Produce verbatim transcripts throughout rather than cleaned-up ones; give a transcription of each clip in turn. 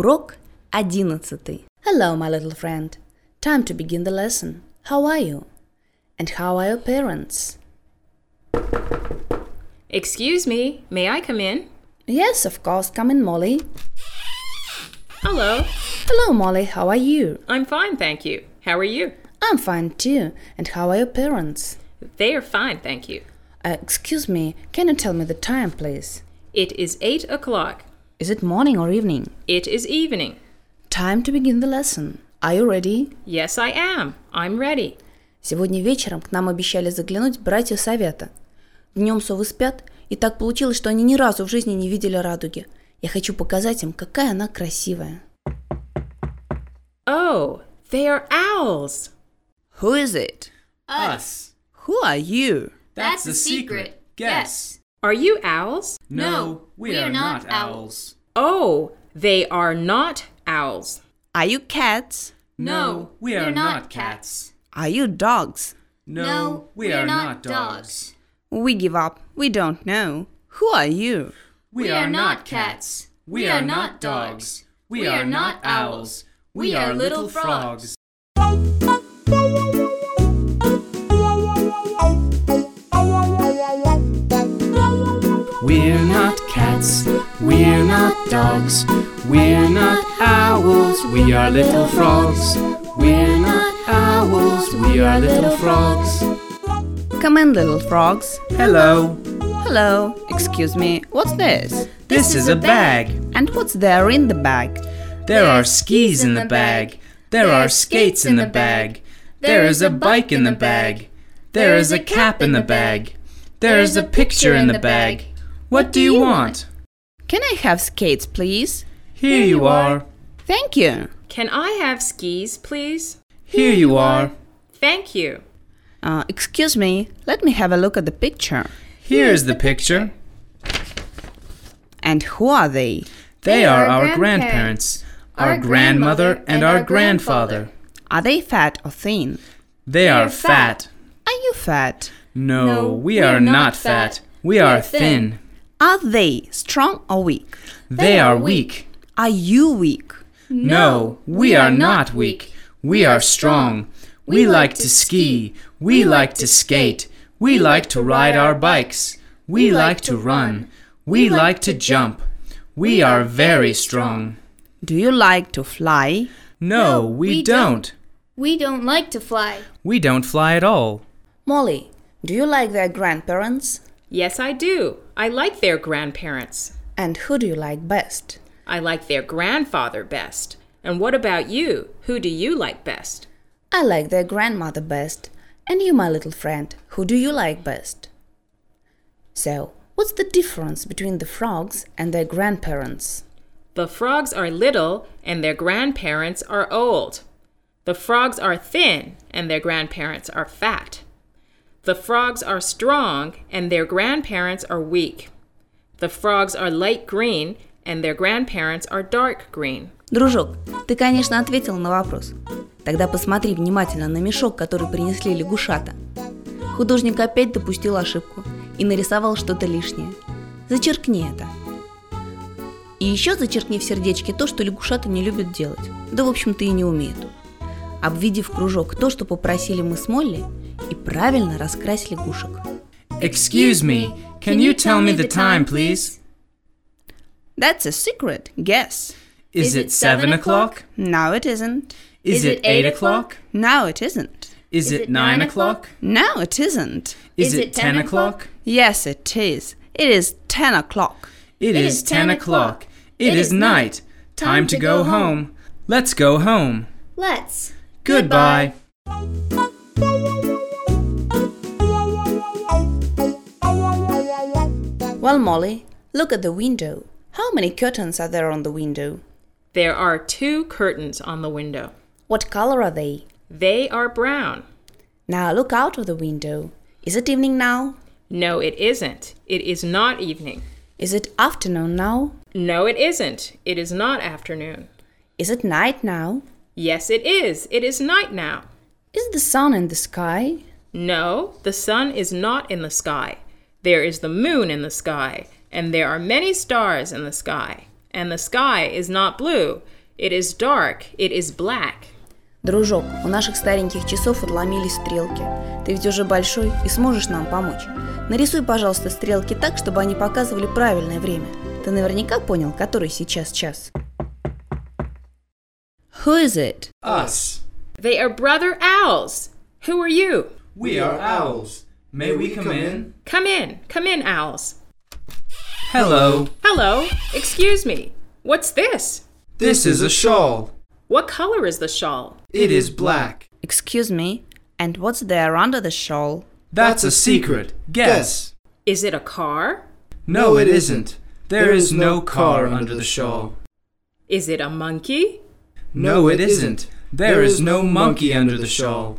Урок одиннадцатый. Hello, my little friend. Time to begin the lesson. How are you? And how are your parents? Excuse me, may I come in? Yes, of course. Come in, Molly. Hello. Hello, Molly. How are you? I'm fine, thank you. How are you? I'm fine too. And how are your parents? They are fine, thank you. Uh, excuse me, can you tell me the time, please? It is eight o'clock. Is it morning or evening? It is evening. Time to begin the lesson. Are you ready? Yes, I am. I'm ready. Сегодня вечером к нам обещали заглянуть братья Совета. Днем совы спят, и так получилось, что они ни разу в жизни не видели радуги. Я хочу показать им, какая она красивая. Oh, they are owls. Who is it? Us. Who are you? That's the secret. Guess. Are you owls? No, we are not owls. Oh, they are not owls. Are you cats? No, we are not cats. Are you dogs? No, we are not dogs. We give up. We don't know. Who are you? We are not cats. We are not dogs. We are not owls. We are little frogs. We're not cats, we're not dogs, we're not owls, we are little frogs. We're not owls, we are little frogs. Come in, little frogs. Hello. Hello. Excuse me, what's this? This is a bag. And what's there in the bag? There are skis in the bag. There are skates in the bag. There is a bike in the bag. There is a cap in the bag. There is a picture in the bag. What do you want? Can I have skates, please? Here you are. Thank you. Can I have skis, please? Here you are. Thank you. Uh, excuse me, let me have a look at the picture. Here's the picture. And who are they? They are our grandparents, our grandmother and our grandfather. Are they fat or thin? They are fat. Are you fat? No, we are not fat. We are thin. Are they strong or weak? They are weak. Are you weak? No, we are not weak. We are strong. We like to ski. We like to skate. We like to ride our bikes. We like to run. We like to jump. We are very strong. Do you like to fly? No, we don't. We don't like to fly. We don't fly at all. Molly, do you like their grandparents? Yes, I do. I like their grandparents. And who do you like best? I like their grandfather best. And what about you? Who do you like best? I like their grandmother best. And you, my little friend, who do you like best? So, what's the difference between the frogs and their grandparents? The frogs are little and their grandparents are old. The frogs are thin and their grandparents are fat. The frogs are strong and their grandparents are weak. The frogs are light green and their grandparents are dark green. Дружок, ты, конечно, ответил на вопрос. Тогда посмотри внимательно на мешок, который принесли лягушата. Художник опять допустил ошибку и нарисовал что-то лишнее. Зачеркни это. И еще зачеркни в сердечке то, что лягушата не любят делать. Да, в общем-то, и не умеют. Обведи в кружок то, что попросили мы с Молли, и правильно раскрась лягушек. Excuse me, can you tell me the time, please? That's a secret. Guess. Is it seven o'clock? No, it isn't. Is it eight o'clock? No, it isn't. Is it nine o'clock? No, it isn't. Is it ten o'clock? Yes, it is. It is ten o'clock. It is ten o'clock. It is night. Time to go home. Let's go home. Let's. Goodbye. Well, Molly, look at the window. How many curtains are there on the window? There are two curtains on the window. What color are they? They are brown. Now look out of the window. Is it evening now? No, it isn't. It is not evening. Is it afternoon now? No, it isn't. It is not afternoon. Is it night now? Yes, it is. It is night now. Is the sun in the sky? No, the sun is not in the sky. There is the moon in the sky, and there are many stars in the sky. And the sky is not blue. It is dark. It is black. Дружок, у наших стареньких часов отломились стрелки. Ты ведь уже большой и сможешь нам помочь. Нарисуй, пожалуйста, стрелки так, чтобы они показывали правильное время. Ты наверняка понял, который сейчас час. Who is it? Us. They are brother owls. Who are you? We are owls. May we come in? Come in. Come in, owls. Hello. Hello. Excuse me. What's this? This is a shawl. What color is the shawl? It is black. Excuse me, and what's there under the shawl? That's a secret. Guess. Is it a car? No, it isn't. There is no car under the shawl. Is it a monkey? No, it isn't. There is no monkey under the shawl.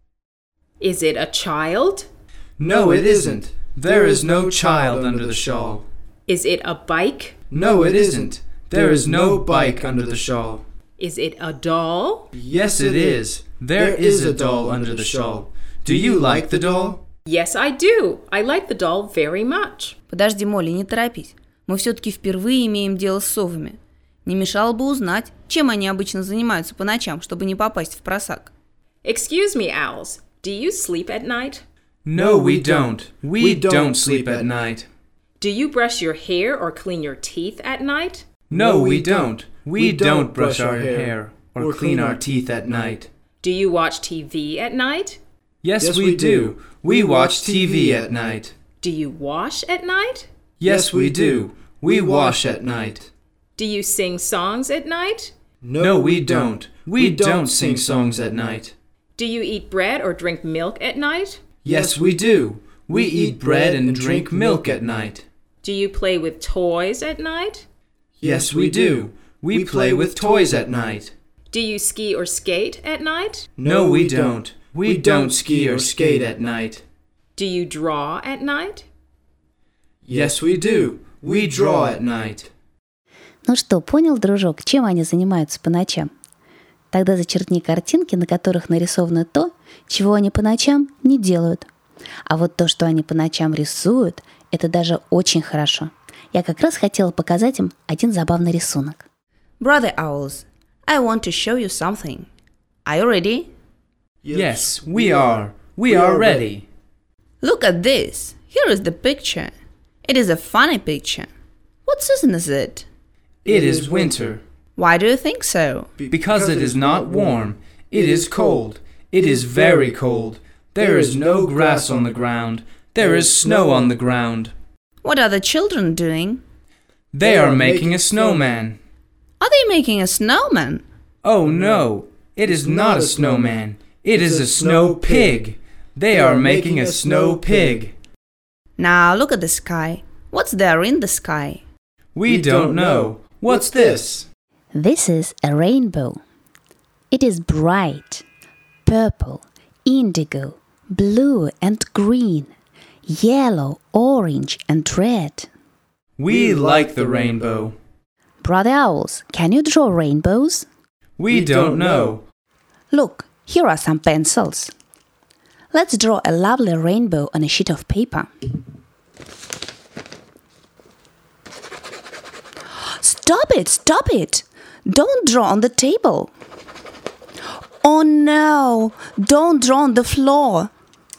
Is it a child? No, it isn't. There is no child under the shawl. Is it a bike? No, it isn't. There is no bike under the shawl. Is it a doll? Yes, it is. There is a doll under the shawl. Do you like the doll? Yes, I do. I like the doll very much. Подожди, Молли, не торопись. Мы все-таки впервые имеем дело с совами. Не мешало бы узнать, чем они обычно занимаются по ночам, чтобы не попасть в просак. Excuse me, owls. Do you sleep at night? No, we don't. We don't sleep at night. Do you brush your hair or clean your teeth at night? No, we don't. We don't brush our hair or clean our teeth at night. Do you watch T V at night? Yes, we do. We watch T V at night. Do you wash at night? Yes, we do. We wash at night. Do you sing songs at night? No, we don't. We don't sing songs at night. Do you eat bread or drink milk at night? Yes, we do. We eat bread and drink milk at night. Do you play with toys at night? Yes, we do. We play with toys at night. Do you ski or skate at night? No, we don't. We don't ski or skate at night. Do you draw at night? Yes, we do. We draw at night. Ну что, понял, дружок, чем они занимаются по ночам? Тогда зачеркни картинки, на которых нарисовано то, чего они по ночам не делают. А вот то, что они по ночам рисуют, это даже очень хорошо. Я как раз хотела показать им один забавный рисунок. Brother owls, I want to show you something. Are you ready? Yes, we are. We are ready. Look at this. Here is the picture. It is a funny picture. What season is it? It is winter. Why do you think so? Because it is not warm. It is cold. It is very cold. There is no grass on the ground. There is snow on the ground. What are the children doing? They are making a snowman. Are they making a snowman? Oh no, it is not a snowman. It is a snow pig. They are making a snow pig. Now look at the sky. What's there in the sky? We don't know. What's this? This is a rainbow. It is bright, purple, indigo, blue and green, yellow, orange and red. We like the rainbow. Brother owls, can you draw rainbows? We don't know. Look, here are some pencils. Let's draw a lovely rainbow on a sheet of paper. Stop it! Stop it! Don't draw on the table. Oh no! Don't draw on the floor.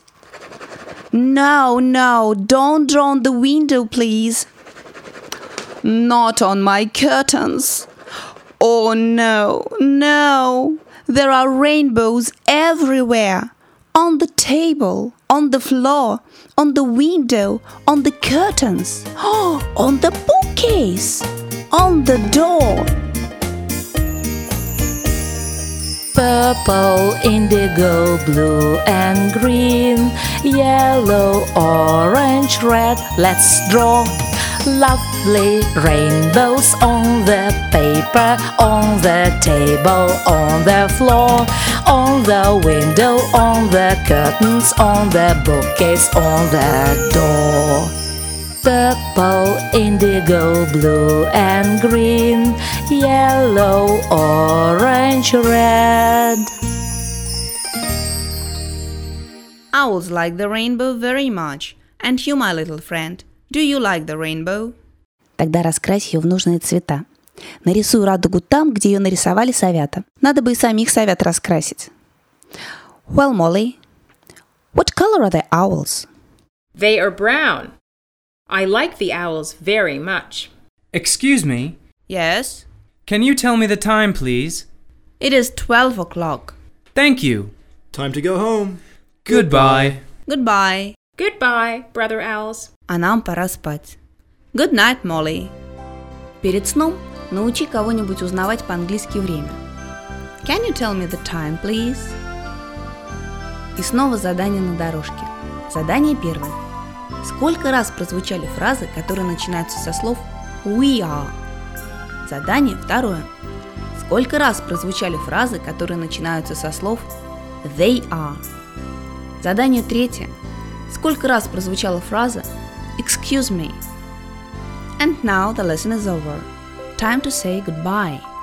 No, no, don't draw on the window, please. Not on my curtains. Oh no, no. There are rainbows everywhere. On the table, on the floor, on the window, on the curtains, oh, on the bookcase, on the door. Purple, indigo, blue and green, yellow, orange, red. Let's draw lovely rainbows on the paper, on the table, on the floor, on the window, on the curtains, on the bookcase, on the door. Purple, indigo, blue and green, yellow, orange, red. Owls like the rainbow very much. And you, my little friend, do you like the rainbow? Тогда раскрась ее в нужные цвета. Нарисуй радугу там, где ее нарисовали совята. Надо бы и самих совят раскрасить. Well, Molly, what color are the owls? They are brown. I like the owls very much. Excuse me, Yes, can you tell me the time, please? it is twelve o'clock. Thank you. Time to go home. Goodbye. Goodbye. Goodbye, brother owls. А нам пора спать. Good night, Molly. Перед сном научи кого-нибудь узнавать по-английски время. Can you tell me the time, please? И снова задание на дорожке. Задание первое. Сколько раз прозвучали фразы, которые начинаются со слов we are? Задание второе. Сколько раз прозвучали фразы, которые начинаются со слов they are? Задание третье. Сколько раз прозвучала фраза excuse me? And now the lesson is over. Time to say goodbye.